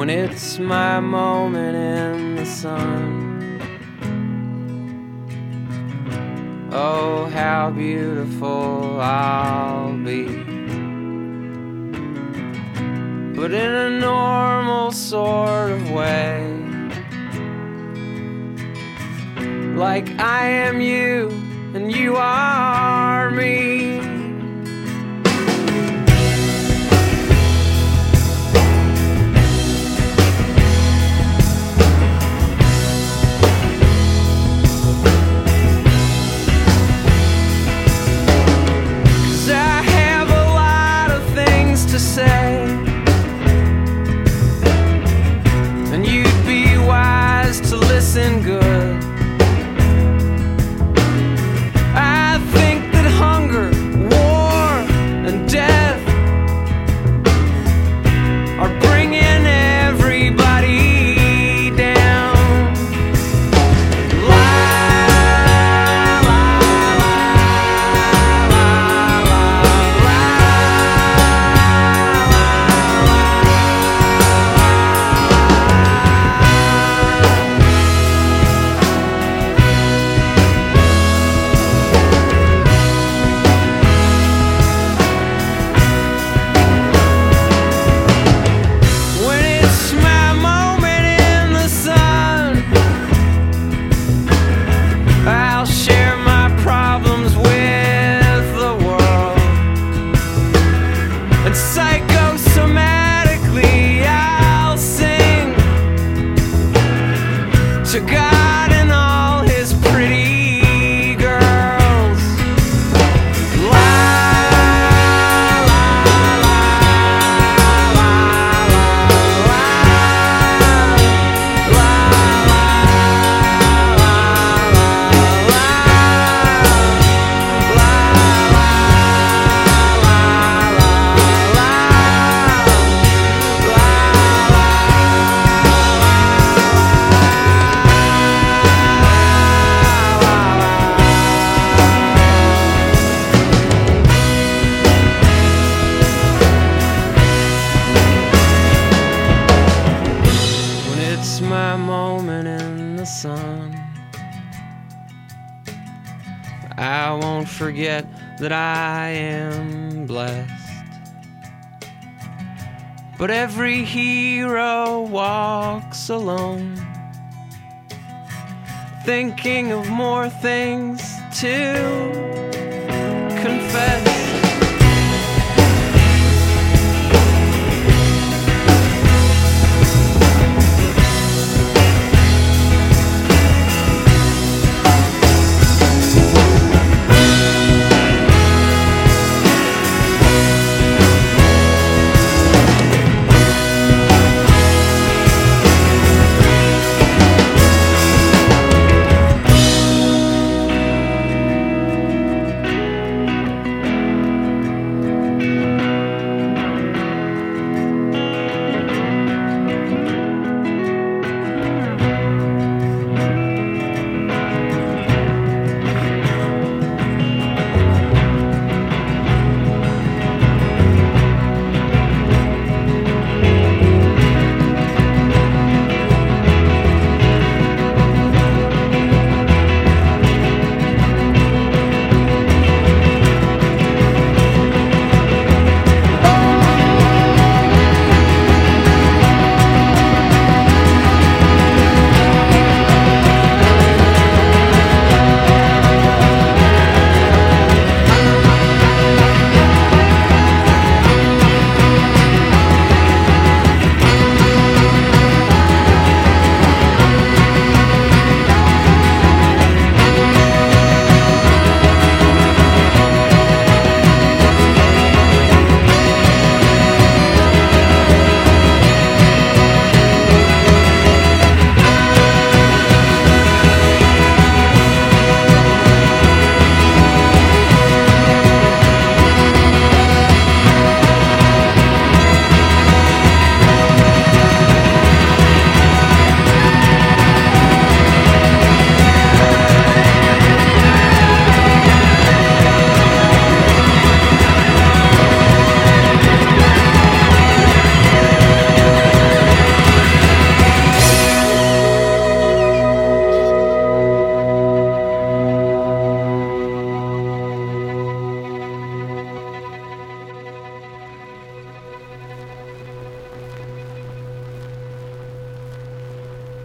when it's my moment in the sun. Oh, how beautiful I'll be, but in a normal sort of way, like I am you and you are me. To say, and you'd be wise to listen good. I think that hunger, war, and death are bringing everybody down. Psychosomatically, I'll sing to God and all his pretty girls. La la la la la la my moment in the sun. I won't forget that I am blessed, but every hero walks alone, thinking of more things to confess.